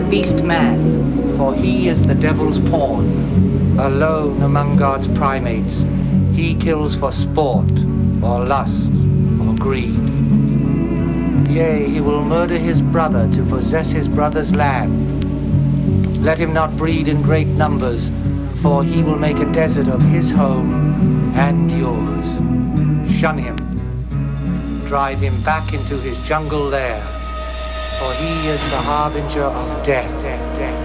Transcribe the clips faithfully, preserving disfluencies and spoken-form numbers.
beast man, for he is the devil's pawn. Alone among God's primates, he kills for sport, or lust, or greed. Yea, he will murder his brother to possess his brother's land. Let him not breed in great numbers, for he will make a desert of his home and yours. Shun him. Drive him back into his jungle lair, for he is the harbinger of death. death, death.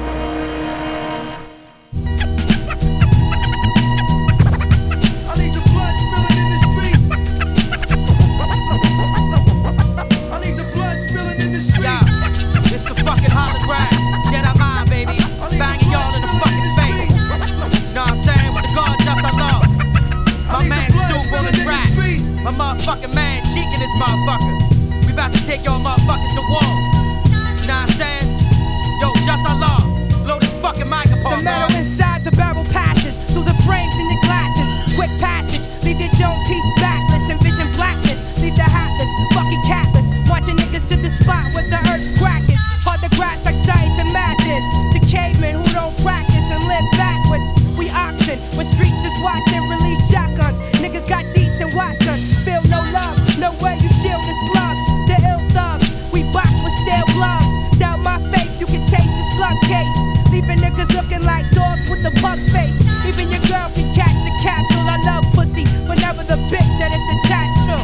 Motherfucking man cheeking this motherfucker. We about to take y'all motherfuckers to war. You know what I'm saying? Yo, just Allah, blow this fucking mic apart. The metal inside the barrel passes through the frames in your glasses. Quick passage, leave your dome piece backless. Envision blackness, leave the hatless, fucking catless. Marching niggas to the spot where the earth's crack is. Hard to grasp like science and math is. The cavemen who don't practice and live backwards. We oxen when streets is watching, release shotguns. Niggas got decent Watson. Feel no love, nowhere you shield the slugs. The ill thugs, we box with steel gloves. Doubt my faith, you can taste the slug case. Leaving niggas looking like dogs with the bug face. Even your girl can catch the capsule. I love pussy, but never the bitch that it's attached to.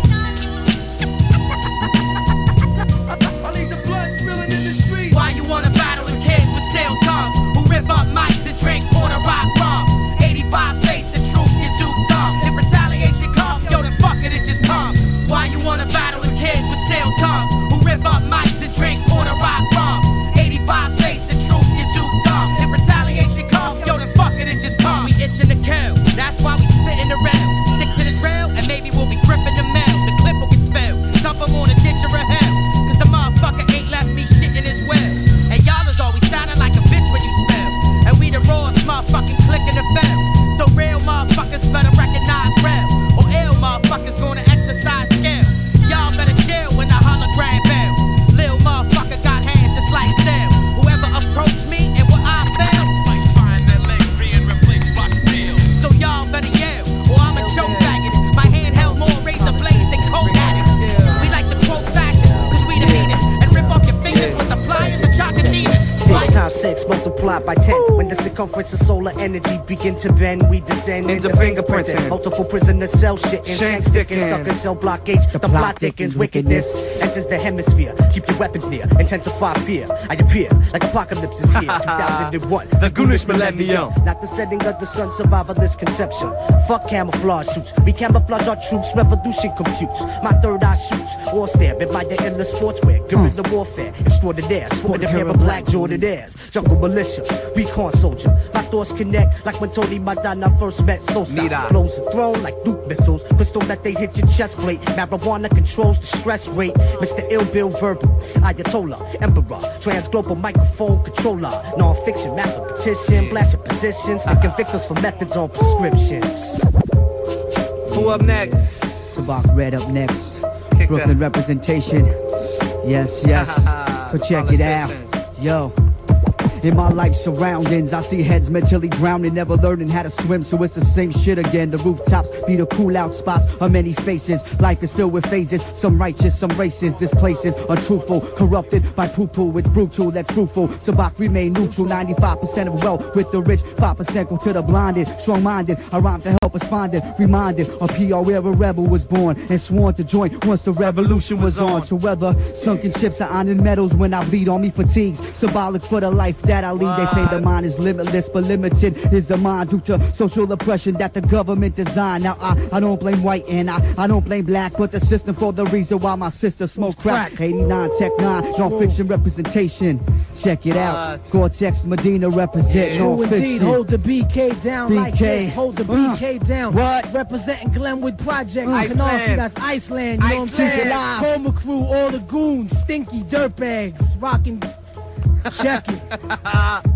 I leave the blood spilling in the street. Why you wanna battle with kids with stale tongues who rip up mics and drink quarter rock rum? eighty-five space, the truth, you're too dumb. If retaliation come, yo then fuck it, it just come. Why you wanna battle with kids with stale tongues who rip up mics and drink quarter rock rum? eighty-five space, the truth, you're too dumb. If retaliation come, yo then fuck it, it just come. We itching to kill, that's why we spitting the rail. Stick to the drill, and maybe we'll be gripping the mail. The clip will get spilled, dump them on a ditch or a hill. Cause the motherfucker ain't left me shit in his will. And y'all is always sounding like a bitch when you spill. And we the rawest motherfucking click in the film. So real motherfuckers better recognize real, or ill motherfuckers gonna exercise skill. Y'all better chill when the hologram bell. Lil motherfucker got hands just like steel. Whoever approached me and what I feel might find their legs being replaced by steel. So y'all better yell, or I'ma choke faggots. My hand held more razor blades than coke addicts. We like to quote fashions, cause we the meanest. And rip off your fingers with the pliers of chocodinas. Six times six multiplied by ten. When the circumference of solar energy begin to bend, we descend into fingerprinting. Multiple prisoner cell shitting, shank sticking, stuck in cell blockage. The plot thickens, wickedness enters the hemisphere. Keep your weapons near, intensify fear. I appear like apocalypse is here. two thousand one, the Goonish millennium. Not the setting of the sun, survivalist conception. Fuck camouflage suits, we camouflage our troops. Revolution computes, my third eye shoots. War stare, bit by the endless sportswear. Guerrilla warfare, extraordinaire. Sporting a pair of black Jordanaires. Jungle militia, recon soldier. My thoughts connect like when Tony Madonna first met Sosa. Blows the throne like Duke missiles. Crystal that they hit your chest plate. Marijuana controls the stress rate. Mister Ill Bill Verbal, Ayatollah, Emperor, Trans-Global Microphone Controller. Non-fiction, mathematician, blast your positions. They convict us for methods on prescriptions. Who up next? Sabak Red up next. Kick Brooklyn that. representation. Yes, yes. So check it out. Yo. In my life surroundings, I see heads mentally drowning, never learning how to swim, so it's the same shit again. The rooftops be the cool out spots of many faces. Life is filled with phases, some righteous, some racist. This place is untruthful, corrupted by poo-poo. It's brutal, that's fruitful. Sabak remain neutral, ninety-five percent of wealth with the rich, five percent go to the blinded. Strong-minded, I rhyme to help us find it. Reminded of P R where a rebel was born and sworn to join once the revolution was on. So whether sunken chips or iron medals when I bleed on me fatigues, symbolic for the life that I lead. They say the mind is limitless, but limited is the mind due to social oppression that the government designed. Now I, I don't blame white and I, I don't blame black, but the system for the reason why my sister smoke crack. eighty-nine Tech nine, non-fiction representation. Check it out. Cortex Medina represent True non-fiction. indeed, hold the B K down B K. like this. Hold the B K down. What? Representing Glenwood Project. Iceland. You can all see that's Iceland. You know what I'm saying? Iceland. Coma crew, all the goons, stinky dirtbags, rocking. Check it.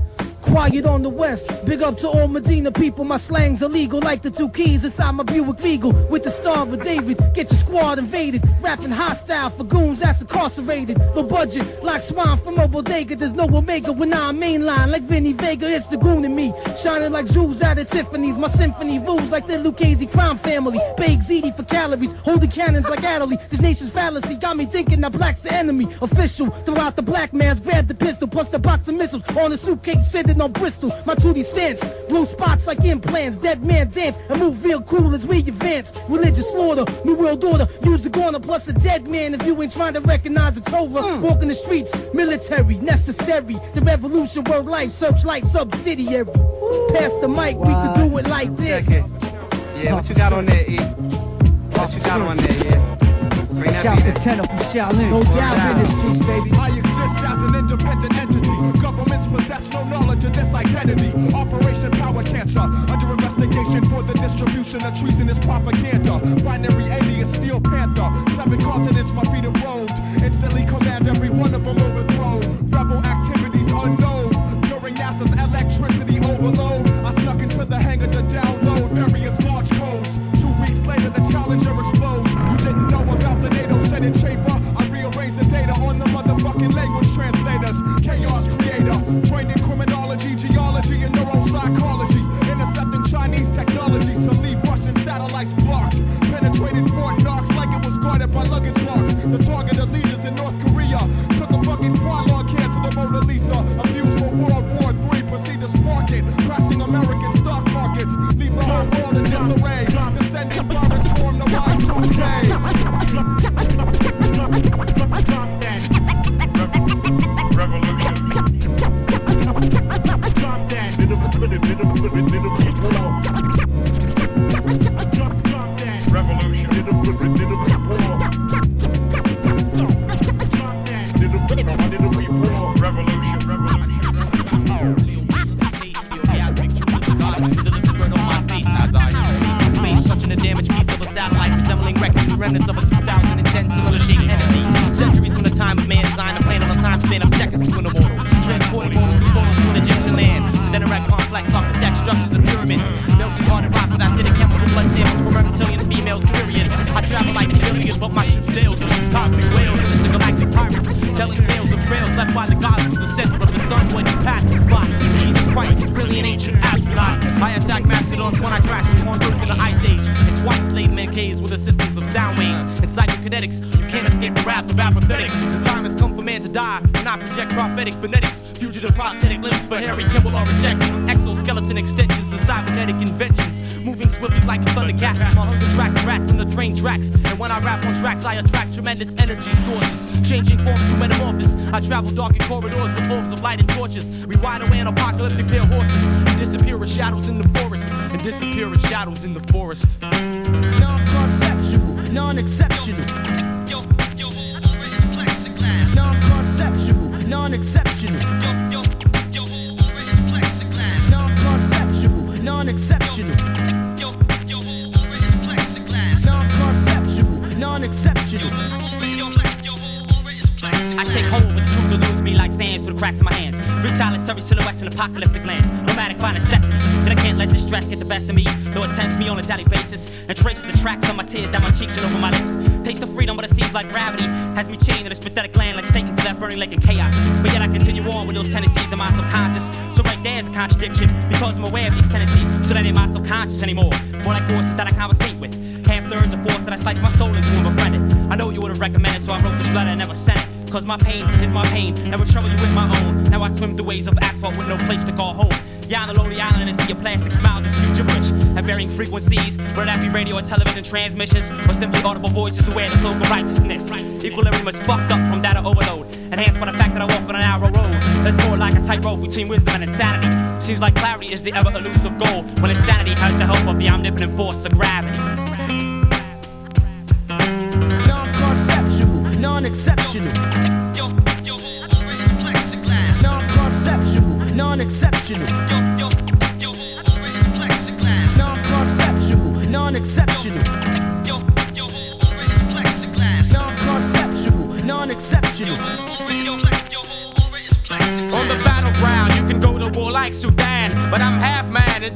quiet on the west. Big up to all Medina people, my slang's illegal like the two keys inside my Buick Regal. With the Star of David, get your squad invaded. Rapping hostile for goons that's incarcerated. Low budget, like swine from a bodega. There's no Omega when I'm mainline. Like Vinny Vega, it's the goon in me. Shining like jewels out of Tiffany's. My symphony rules like the Lucchese crime family. Big ziti for calories, holding cannons like Adderley. This nation's fallacy got me thinking that black's the enemy. Official, throughout the black man's grab the pistol. Plus the box of missiles on a suitcase sitting on Bristol. My tootie stance, blue spots like implants. Dead man dance and move real cool as we advance. Religious slaughter, new world order. Use the corner plus a dead man if you ain't trying to recognize the Torah. Mm. Walking the streets, military, necessary. The revolution, world life, searchlight, subsidiary. Pass the mic, wow. We can do it like this. Check it. Yeah, what you got on there, E? What you got on there, yeah? Bring that Shout beat to in. Tenor from Shaolin. No doubt in this piece, baby. I exist as an independent entity. Governments possess no knowledge of this identity. Operation Power Cancer, under investigation for the distribution of treasonous propaganda. Binary alias Steel Panther. Seven continents my feet have roamed. Instantly command every one of them overthrown. Rebel activities unknown. During NASA's electricity overload, I snuck into the hangar to download various launch codes. Two weeks later, the Challenger explodes. You didn't know about the NATO Senate chamber. I rearranged the data on the motherfucking language translators. Chaos creator, trained in criminology, geology, and neuropsychology. Intercepting Chinese technology, so leave Russian satellites blocked. Penetrated Fort Knox like it was guarded by luggage locks. The target of leaders in North Korea took a fucking prologue here to the Mona Lisa. Abused for World War Three, proceed to spark it. Crashing American stock markets, leave the whole world in disarray. Descending virus form the Y two K. Remnants of a two thousand ten similar shaped entity. Centuries from the time of man designed a plan on a time span of seconds to an immortal. Transporting portals to portals to an Egyptian land. To then erect complex architect structures and pyramids. Melted hearted rock with acidic chemical blood samples for reptilian females, period. I travel like aliens, but my ship sails with these cosmic whales and intergalactic pirates. Telling tales of trails left by the gods through the center of the sun when he passed the spot. Jesus Christ is really an ancient astronaut. I attack mastodons when I crashed on Earth in the Ice Age. It's white slave men caves with assistance of sound waves and psychokinetics. You can't escape the wrath of apathetic. The time has come for man to die. When I project prophetic phonetics, fugitive prosthetic limbs for Harry Kimball are rejected. Exoskeleton extensions and cybernetic inventions, moving swiftly like a thundercat. My hunger tracks rats in the train tracks, and when I rap on tracks, I attract tremendous energy sources, changing forms to metamorphosis. I travel dark in corridors with orbs of light and torches. We ride away on apocalyptic pale horses and disappear as shadows in the forest. And disappear as shadows in the forest. Non-conceptual, non-exceptional. Yo, yo, aura is plexiglass. Non-conceptual, non-exceptional. Yo, yo, yo, aura is plexiglass. Non-conceptual, non-exceptional. Yo, yo, aura is plexiglass. Non-conceptual, non-exceptional. I take hold with the truth that lose me like sands through the cracks of my hands. Retaliatory silhouettes and apocalyptic lands. Nomadic by necessity. Then I can't let this stress get the best of me. Though it tempts me on a daily basis. And traces the tracks on my tears down my cheeks and over my lips. Taste of freedom, but it seems like gravity has me chained to this pathetic land like Satan to that burning lake in chaos. But yet I continue on with those tendencies in my subconscious. So right there's a contradiction. Because I'm aware of these tendencies. So that ain't my subconscious anymore. More like forces that I conversate with. Half thirds of force that I slice my soul into and befriend it. I know you would have recommended, so I wrote this letter and never sent it. Cause my pain is my pain, never trouble you with my own. Now I swim through waves of asphalt with no place to call home. Yeah, on the lonely island and see a plastic smiles is future rich at varying frequencies. Whether that be radio or television transmissions, or simply audible voices who wear the cloak of righteousness. Equilibrium is fucked up from data overload, enhanced by the fact that I walk on a narrow road. It's more like a tightrope between wisdom and insanity. Seems like clarity is the ever elusive goal, when insanity has the help of the omnipotent force of gravity. Non-conceptual, non-exceptional. Yo, yo, aura is plexiglass. Non-conceptual, non-exceptional. Yo, yo, yo, aura is plexiglass. Non-conceptual, non-exceptional. Yo, yo, aura is plexiglass. Non-conceptual, non-exceptional. Yo, aura is ple- yo, aura is plexiglass. On the battleground, you can go to war like Superman.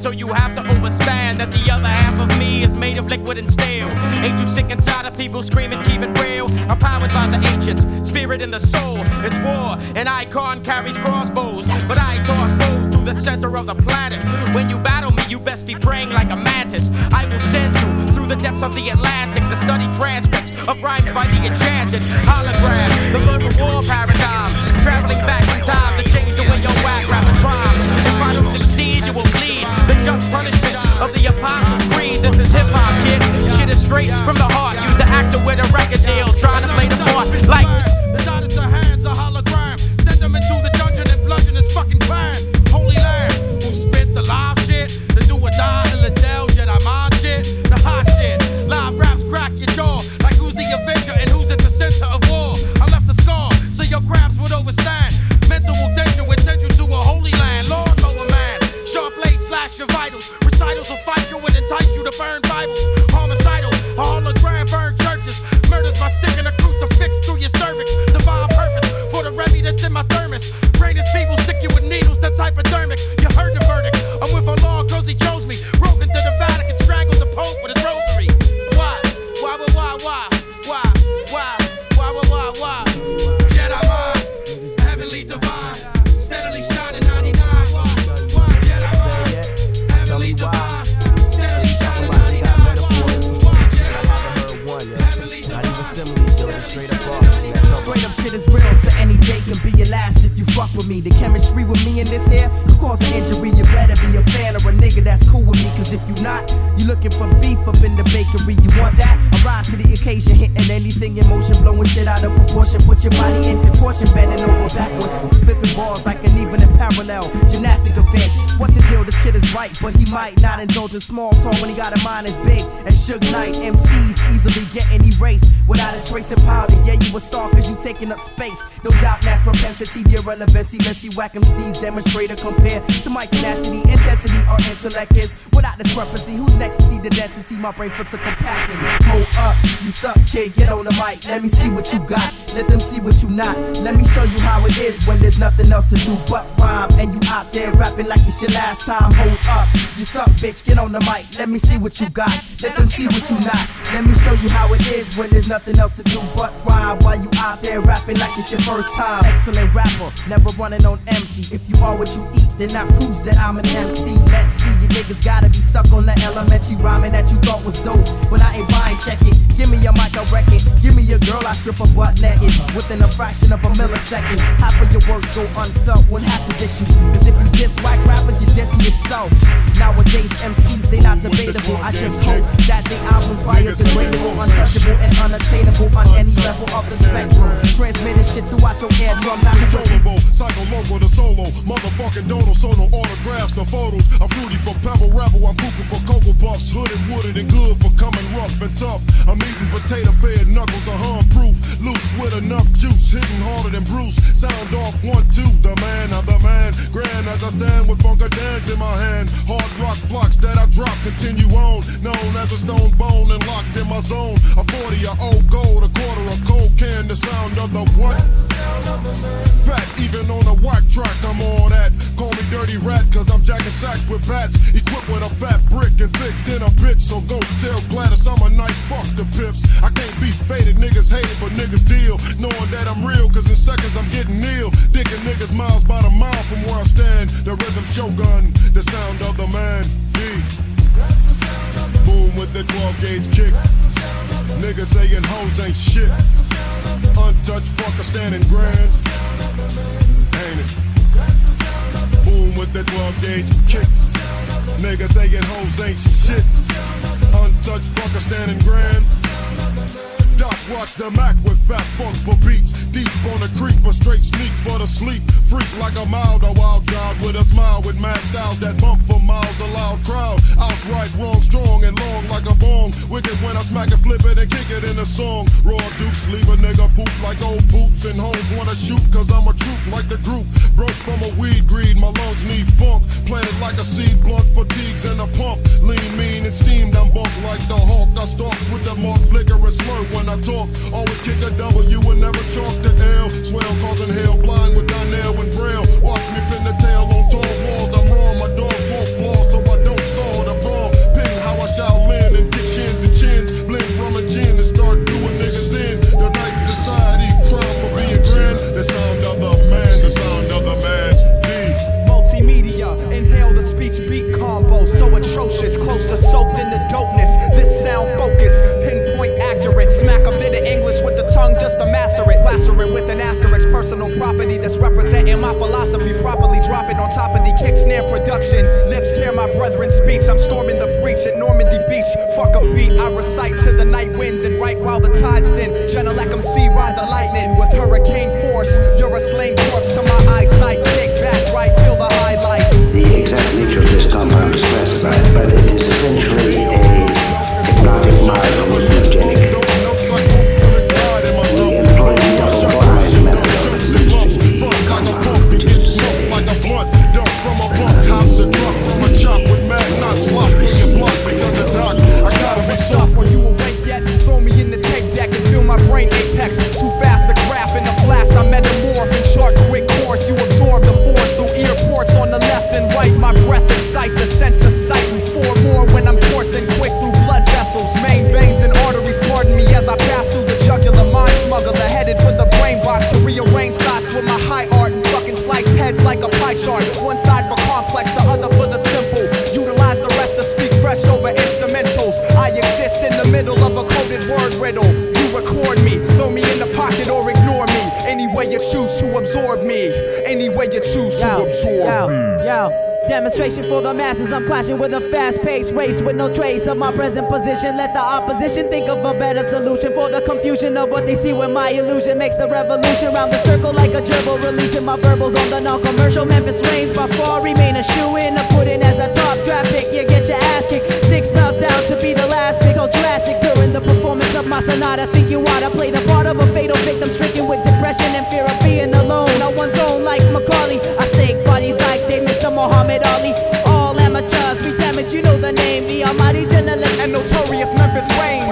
So you have to understand that the other half of me is made of liquid and steel. Ain't you sick inside of people screaming, keep it real? I'm powered by the ancients, spirit in the soul. It's war, an icon carries crossbows, but I toss foes through the center of the planet. When you battle me, you best be praying like a mantis. I will send you through the depths of the Atlantic to study transcripts of rhymes by the enchanted hologram, the verbal war paradigm, traveling back in time to change the way your whack rappers rhyme. If I don't succeed, you will bleed. The just punishment of the apostles' creed. This is hip hop, kid. Shit is straight from the heart. Use an actor with a record deal, trying to play the part like the dotted to hands a hologram. Send them into the dungeon and bludgeon his fucking clan. Holy land, who spit the live shit, the do or die in the Dell Jedi mind shit, the hot shit. Live raps crack your jaw like who's the Avenger and who's at the center of war. I left a scar so your crabs would overstand. Mental danger would send you to a holy land. Lord, lower man, sharp blade slash your vitals. Recitals will fight you and entice you to burn Bibles. Homicidal, a hologram burn churches. Murders by sticking a crucifix through your cervix. Divine purpose for the remedy that's in my thermos. Brain is feeble, stick you with needles that's hypodermic. You heard the verdict. I'm with Allah cause he chose me. Broke into the Vatican, strangled the Pope with his rosary. Why? Why, why, why, why? Why? Why? Why, why, why, why? Jedi mind, heavenly divine, steadily shining ninety-nine. Why? Why? Jedi mind, heavenly divine, steadily shining ninety-nine. Why? Jedi mind, heavenly divine. Straight up shit is real, so any day can be your last if you fuck with me. The chemistry with me in this here could cause an injury. You better be a fan or a nigga that's cool with me. Cause if you not, you looking for beef up in the bakery. You want that? I rise to the occasion, hitting anything in motion, blowing shit out of proportion. Put your body in contortion, bending over backwards, flipping balls like an even in parallel gymnastic events. What the deal? This kid is right, but he might not indulge in small talk when he got a mind as big as Suge Knight. M Cs easily getting erased without a trace of powder. Yeah, you a star cause you taking up space. No doubt mass propensity, the irrelevancy. Let's see whack M Cs demonstrate or compare to my tenacity, intensity, or intellect is without discrepancy. Who's next to see the density? My brain for to capacity. Hold up, you suck, kid, get on the mic. Let me see what you got, let them see what you not. Let me show you how it is when there's nothing else to do but rhyme. And you out there rapping like it's your last time. Hold up, you suck, bitch, get on the mic. Let me see what you got, let them see what you not. Let me show you how it is when there's nothing else to do but rhyme. While you out there rapping like it's your first time. Excellent rapper, never running on empty. If you are what you eat, then that proves that I'm an M C. Let's see, you niggas gotta be stuck on the elementary rhyming that you thought was dope. When I ain't buying, check it. Give me a mic, I'll wreck it. Give me a girl, I strip her butt naked. Within a fraction of a millisecond, half of your words go unfelt when half the issue. Cause if you diss whack rappers, you're dissing yourself. Nowadays, M Cs, they not debatable. I just hope that they albums biodegradable, untouchable and unattainable on any level of the spectrum. Transmitting shit throughout your eardrum, not controllable, psycho-local, the solo, motherfucking dodo, sono, autographs, no photos. I'm fruity for Pebble Rebel, I'm pooping for Cocoa Puffs, hooded, wooded, and good for coming rough and tough. I'm eating potato-fed knuckles, a hum-proof, loose with enough juice, hitting harder than Bruce. Sound off one, two, the man, I'm the man. Grand as I stand with Funkadans in my hand. Hard rock flocks that I drop continue on, known as a stone bone and locked in my zone. A forty, a old gold, a quarter, a cold can, the sound of the what? Fat, even on a whack track, I'm all that. Call me Dirty Rat, cause I'm jacking sacks with bats. Equipped with a fat brick and thick dinner bitch. So go tell Gladys I'm a night, fuck the pips. I can't be faded, niggas hate it, but niggas deal. Knowing that I'm real, cause in seconds I'm getting ill. Digging niggas miles by the mile from where I stand. The rhythm shogun, the sound of the man. V. Boom with the twelve gauge kick. Niggas saying hoes ain't shit. Untouched fucker standing grand. Ain't it? Boom with the twelve gauge kick. Niggas saying hoes ain't shit. Untouched fucker standing grand. Doc watch the Mac with fat funk for beats. Deep on the creep, a straight sneak for the sleep. Freak like a mild, a wild child with a smile. With mad styles that bump for miles, a loud crowd. Outright wrong, strong and long like a bong. Wicked when I smack it, flip it and kick it in a song. Raw dukes leave a nigga poop like old boots. And hoes wanna shoot cause I'm a troop like the group. Broke from a weed greed, my lungs need funk. Planted like a seed, blunt fatigues and a pump. Lean, mean and steamed, I'm bumped like the hawk. I stalks with the mark, flicker and slur when I talk. Always kick a W and never chalk the L. Swell causing hell, blind with Donnell and Braille. Watch me pin the tail on tall walls. I'm raw, my dogs won't flaw, so I don't ferocious, close to soaked in the dopeness. This sound focus, pinpoint accurate. Smack a bit of English with the tongue just to master it. Plaster it with an asterisk, personal property that's representing my philosophy properly. Drop it on top of the kick snare production. Lips tear my brethren's speech. I'm storming the breach at Normandy Beach. Fuck a beat, I recite to the night winds and write while the tide's thin. Genelec M C ride the lightning with hurricane force. You're a slain corpse to my eyesight. Kick back right, feel the highlights. The exact nature of this compound is classified, but it is essentially a hypnotic mild hallucinogenic. We employ the double blind method of administering the compound to the smoke like a blunt, dump from a blunt, house a drunk from a chop with mad knots locked in your blood because of dark. I gotta be soft. Are you awake yet? Throw me in the tape deck and feel my brain apex. Too fast to graph in a flash, I metamorph in short, quick course. You absorb the force through ear ports on the left and right. My breath excite the sense of sight and four more when I'm coursing quick through blood vessels, main veins and arteries. Pardon me as I pass through the jugular. Mind smuggler headed for the brain box to rearrange thoughts with my high art and fucking slice heads like a pie chart. One side for complex, the other for the simple. Utilize the rest to speak fresh over instrumentals. I exist in the middle of a coded word riddle. You record me, throw me in the pocket or ignore me. Any way you choose to absorb me. Any way you choose to yo, absorb yo, me. Yo. Demonstration for the masses, I'm clashing with a fast-paced race with no trace of my present position. Let the opposition think of a better solution for the confusion of what they see when my illusion makes the revolution round the circle like a gerbil, releasing my verbals on the non-commercial. Memphis reigns by far, remain a shoe-in, a put-in as a top draft pick. You get your ass kicked, six pounds down to be the last pick. So drastic during the performance of my sonata. Think you oughta play the part of a fatal victim stricken with depression and fear of being alone. No one's own like Macaulay. I shake bodies like they Mister Muhammad Ali. All amateurs, we damage, you know the name. The almighty journalist and notorious Memphis reigns.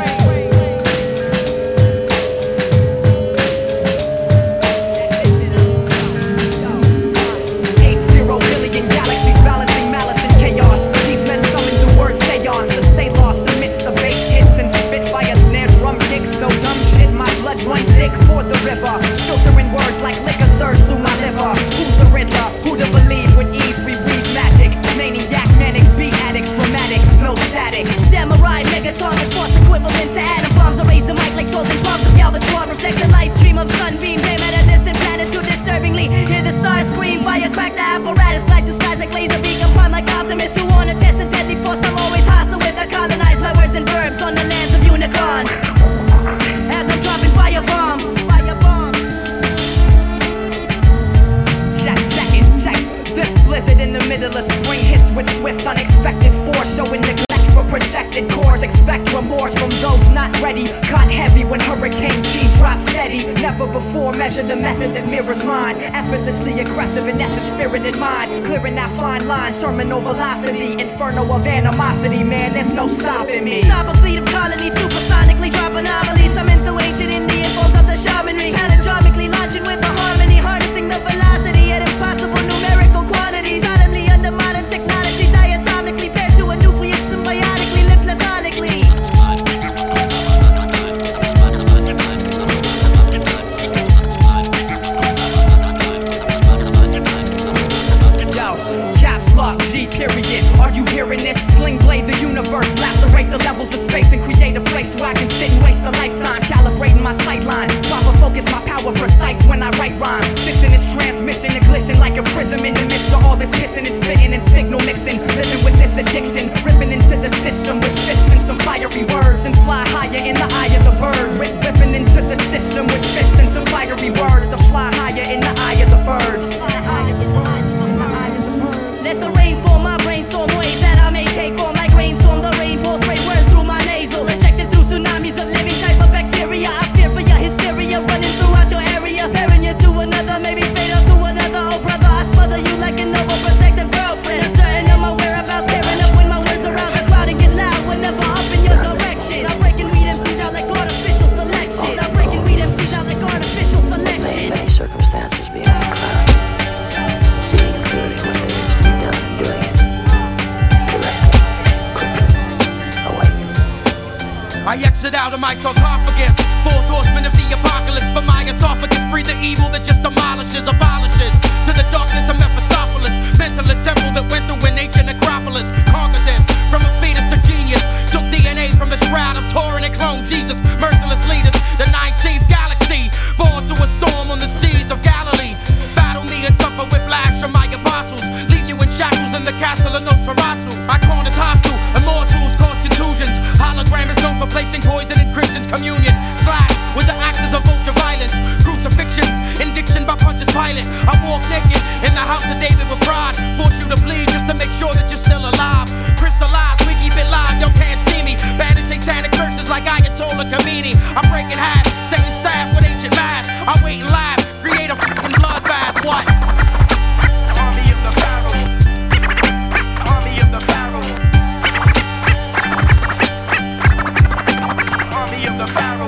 Eight zero billion galaxies balancing malice and chaos. These men summon the word seance to stay lost amidst the bass hits and spitfire snare drum kicks. No dumb shit, my blood run thick for the river. Filtering words like liquor surge through my liver. Who's the Riddler? Who to believe with ease we weave magic? Maniac, manic, beat addicts, dramatic, no static. Samurai, megaton, and force equivalent to atom bombs. Erase the mic like swords and bombs of Galvatron. Reflect the light stream of sunbeams. Aim at a distant planet too disturbingly. Hear the stars scream, fire crack the apparatus. Like the skies like laser beacon, prime like Optimus. Who wanna test the deadly force? I'm always hostile with the colonize my words and verbs on the lands of unicorn. As I'm dropping fire bombs. Fire bombs. Check, check it, check. This blizzard in the middle of spring hits with swift, unexpected force, showing neglect for projected course. Expect remorse from those not ready. Caught heavy when Hurricane G drops steady. Never before measured the method that mirrors mine. Effortlessly aggressive in essence, spirit in mind. Clearing that fine line, terminal velocity. Inferno of animosity, man, there's no stopping me. Stop a fleet of colonies, supersonically drop anomalies. I'm into ancient Indian forms of the shamanry. Palindromically launching with the harmony. Harnessing the velocity at impossible numerical quantities. Solemnly under modern technology. Diatomically paired to a nucleus symbiotically, live platonically. Yo, caps lock, G period. Are you hearing this? Sling blade the universe. Lacerate the levels of space and create a place where I can sit and waste a lifetime. Calibrating my sightline. Proper focus, my power precise when I write rhyme. Fixing this transmission to glisten like a prism in the midst of all this hissing and spitting and signal mixing. Living with this addiction, ripping into the system with fists and some fiery words. And fly higher in the eye of the birds. Rip, ripping into the system with fists and some fiery words. To fly higher in the eye of the birds. Let the rain fall, my brainstorm ways that I may take form like rainstorm. The rain pours spray words through my nasal, ejected through tsunamis of living type of bacteria. I fear for your hysteria running throughout your area, pairing you to another, maybe fatal to another. Oh brother, I smother you like an overprotective girlfriend. Uncertain of my whereabouts, tearing up when my words arouse a crowd and get loud whenever up in your direction. I'm breaking weed M Cs out like artificial selection. I'm breaking weed M Cs out like artificial selection. Many circumstances beyond cloud. Seeing clearly what there is to be done and doing it. Directly, quickly, awake. I exit out of my sarcophagus. Fourth horseman of the apocalypse. But my esophagus breathe the evil that just demolishes, abolishes. To the darkness of Mephistopheles. Mental a temple that went through an ancient necropolis. Conquer this. from a fetus to genius. Took D N A from the shroud of Turin and cloned Jesus. Merciless leaders, the nineteenth galaxy. Born to a storm on the seas of Galilee. Battle me and suffer whiplash from my apostles. Leave you in shackles in the castle of Nosferatu. Icon is hostile, immortals cause contusions. Hologram is known for placing poison in Christians' communion. Slash with the axes of ultraviolence. Crucifixions, indiction by Pontius Pilate. I walk naked in the house of David with pride. Force you to bleed just to make sure that you're still alive. Crystallized, we keep it live, y'all can't see me. Banish satanic curses like Ayatollah Khomeini. I break in half, Satan staff with ancient math. I wait and laugh, create a fucking bloodbath. What? Army of the Pharaoh. Army of the Pharaoh. Army of the Pharaoh.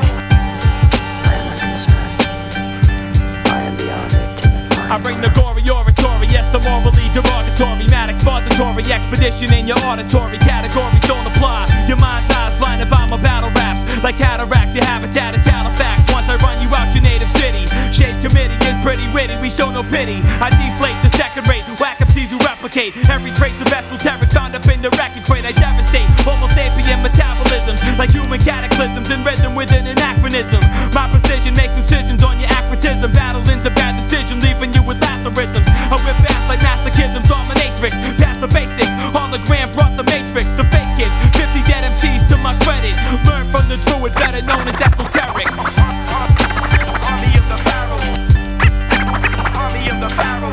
I bring the gory oratory, yes, the morally derogatory, mad expository expedition in your auditory. Categories don't apply. Your mind's eyes blinded by my battle raps. Like cataracts, your habitat is Halifax. Once I run you out your native city. Shades committee is pretty witty, we show no pity. I deflate the second rate, whack up C's who replicate. Every trace of esoteric found up in the record crate. I devastate Homo sapien metabolism, like human cataclysms in rhythm with an anachronism. My precision makes incisions on your acrotism. Battle into bad decision, leaving you with aphorisms. I whip fast like masochism, dominatrix. Past the basics, hologram brought the matrix. The fake kids, fifty dead M Cs to my credit. Learn from the druid, better known as esoteric. Army of the Pharaoh. Army of the Pharaoh.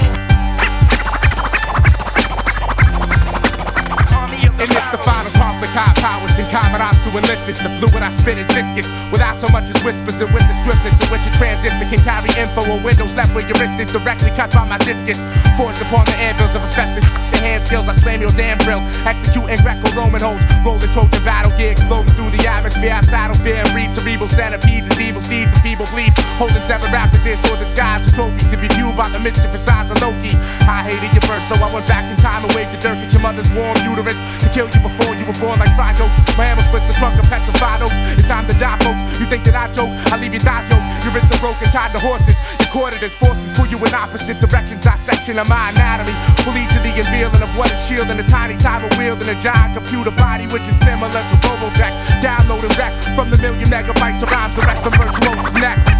And it's the final conflict, high powers and commandants to enlist this. The fluid I spit is viscous, without so much as whispers, and with the swiftness in which a transistor can carry info or windows left where your wrist is directly cut by my discus. Forged upon the anvils of Hephaestus. The hand skills I slam your damn drill. Executing Greco-Roman holds, rolling Trojan battle gear, exploding through the atmosphere. I saddle fear and read cerebral centipedes as evil steeds for feeble bleed. Holding seven rappers ears for the skies, a trophy to be viewed by the mischievous eyes of Loki. I hated your verse, so I went back in time and waved the dirt at your mother's warm uterus. To kill you before you were born like fried oaks. My hammer splits the trunk of petrified oaks. It's time to die, folks. You think that I joke? I leave your thighs yoked. Your wrists are broken, tied to horses. Your coordinates forces pull you in opposite directions. Dissection of my anatomy will lead to the unveiling of what it's shielding. A tiny time of wielding a giant computer body, which is similar to Robotech. Download and wreck from the million megabytes of rhymes. The rest of Virtuoso's neck.